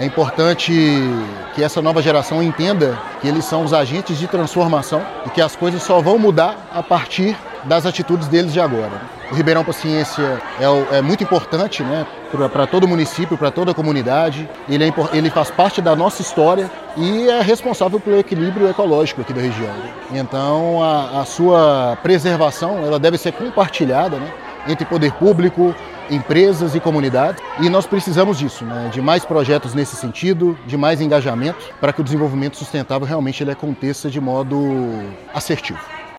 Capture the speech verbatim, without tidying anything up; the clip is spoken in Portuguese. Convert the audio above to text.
É importante que essa nova geração entenda que eles são os agentes de transformação e que as coisas só vão mudar a partir das atitudes deles de agora. O Ribeirão Paciência é, é muito importante, né, para todo o município, para toda a comunidade. Ele, é, ele faz parte da nossa história e é responsável pelo equilíbrio ecológico aqui da região. Então, a, a sua preservação ela deve ser compartilhada, né, entre poder público, empresas e comunidades. E nós precisamos disso, né, de mais projetos nesse sentido, de mais engajamento, para que o desenvolvimento sustentável realmente ele aconteça de modo assertivo.